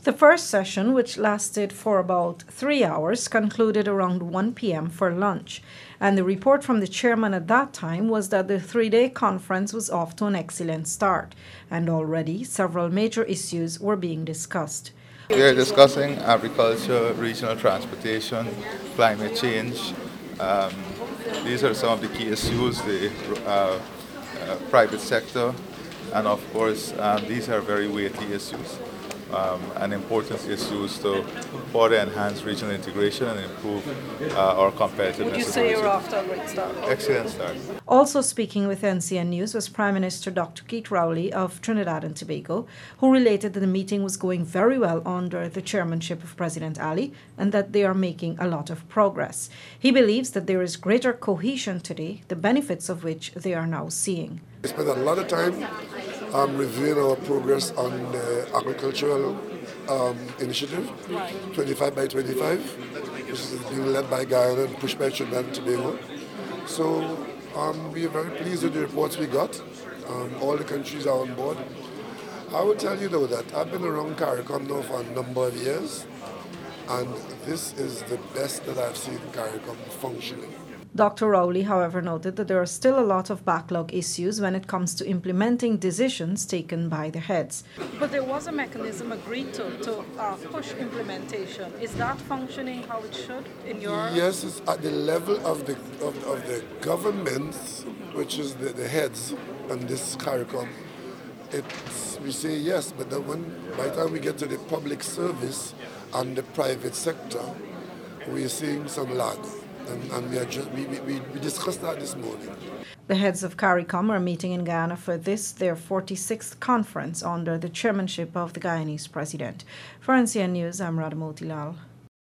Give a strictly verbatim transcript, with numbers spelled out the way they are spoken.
The first session, which lasted for about three hours, concluded around one p m for lunch, and the report from the chairman at that time was that the three-day conference was off to an excellent start, and already several major issues were being discussed. We are discussing agriculture, regional transportation, climate change. Um, these are some of the key issues, the uh, uh, private sector, and of course um, these are very weighty issues. Um, and important issues to further enhance regional integration and improve uh, our competitiveness. Would you say you're off to a great start? Excellent start. Also speaking with N C N News was Prime Minister Doctor Keith Rowley of Trinidad and Tobago, who related that the meeting was going very well under the chairmanship of President Ali and that they are making a lot of progress. He believes that there is greater cohesion today, the benefits of which they are now seeing. We spent a lot of time um, reviewing our progress on the agricultural um, initiative, twenty-five by twenty-five, which is being led by Guyana and pushed by Trinidad and Tobago. So um, we are very pleased with the reports we got. Um, all the countries are on board. I will tell you though that I've been around CARICOM now for a number of years, and this is the best that I've seen CARICOM functioning. Doctor Rowley, however, noted that there are still a lot of backlog issues when it comes to implementing decisions taken by the heads. But there was a mechanism agreed to to uh, push implementation. Is that functioning how it should in your... Yes, it's at the level of the of, of the governments, which is the, the heads on this CARICOM. It's, we say yes, but then when, by the time we get to the public service and the private sector, we are seeing some lag. And, and we, are just, we, we, we discussed that this morning. The heads of CARICOM are meeting in Guyana for this, their forty-sixth conference under the chairmanship of the Guyanese president. For N C N News, I'm Radha Motilal.